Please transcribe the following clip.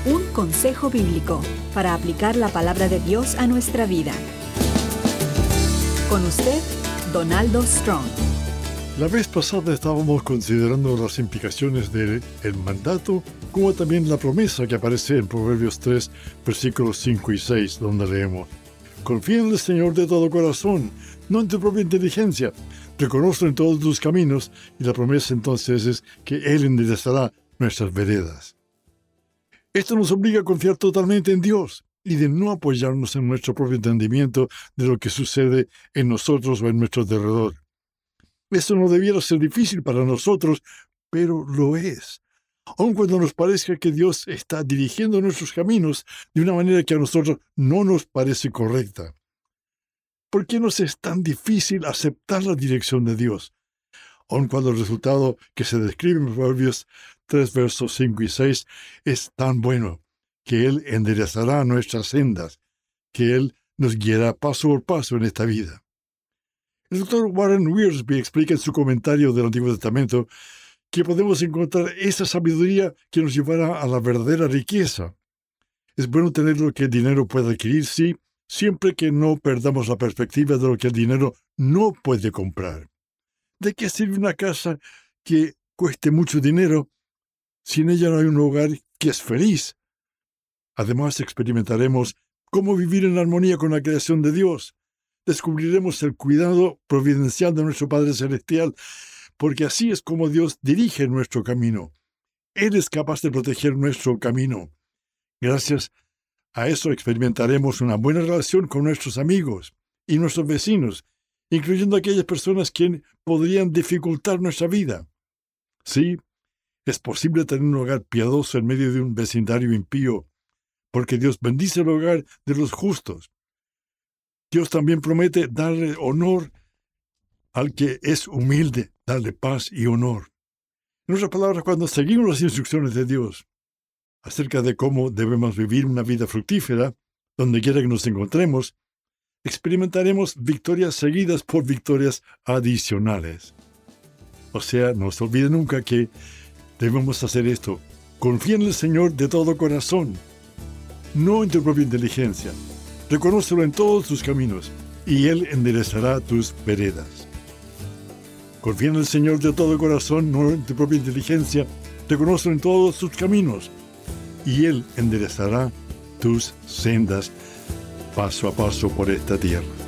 Un consejo bíblico para aplicar la palabra de Dios a nuestra vida. Con usted, Donaldo Strong. La vez pasada estábamos considerando las implicaciones del mandato, como también la promesa que aparece en Proverbios 3, versículos 5 y 6, donde leemos: Confía en el Señor de todo corazón, no en tu propia inteligencia. Reconócelo en todos tus caminos, y la promesa entonces es que Él enderezará nuestras veredas. Esto nos obliga a confiar totalmente en Dios y de no apoyarnos en nuestro propio entendimiento de lo que sucede en nosotros o en nuestro alrededor. Esto no debiera ser difícil para nosotros, pero lo es. Aun cuando nos parezca que Dios está dirigiendo nuestros caminos de una manera que a nosotros no nos parece correcta. ¿Por qué nos es tan difícil aceptar la dirección de Dios? Aun cuando el resultado que se describe en Proverbios 3, versos 5 y 6 es tan bueno, que Él enderezará nuestras sendas, que Él nos guiará paso por paso en esta vida. El doctor Warren Wiersbe explica en su comentario del Antiguo Testamento que podemos encontrar esa sabiduría que nos llevará a la verdadera riqueza. Es bueno tener lo que el dinero puede adquirir, sí, siempre que no perdamos la perspectiva de lo que el dinero no puede comprar. ¿De qué sirve una casa que cueste mucho dinero si en ella no hay un hogar que es feliz? Además, experimentaremos cómo vivir en armonía con la creación de Dios. Descubriremos el cuidado providencial de nuestro Padre Celestial, porque así es como Dios dirige nuestro camino. Él es capaz de proteger nuestro camino. Gracias a eso experimentaremos una buena relación con nuestros amigos y nuestros vecinos, incluyendo aquellas personas que podrían dificultar nuestra vida. Sí, es posible tener un hogar piadoso en medio de un vecindario impío, porque Dios bendice el hogar de los justos. Dios también promete darle honor al que es humilde, darle paz y honor. En otras palabras, cuando seguimos las instrucciones de Dios acerca de cómo debemos vivir una vida fructífera, donde quiera que nos encontremos, experimentaremos victorias seguidas por victorias adicionales. O sea, no se olvide nunca que debemos hacer esto. Confía en el Señor de todo corazón, no en tu propia inteligencia. Reconócelo en todos tus caminos, y Él enderezará tus veredas. Confía en el Señor de todo corazón, no en tu propia inteligencia. Reconócelo en todos tus caminos, y Él enderezará tus sendas paso a paso por esta tierra.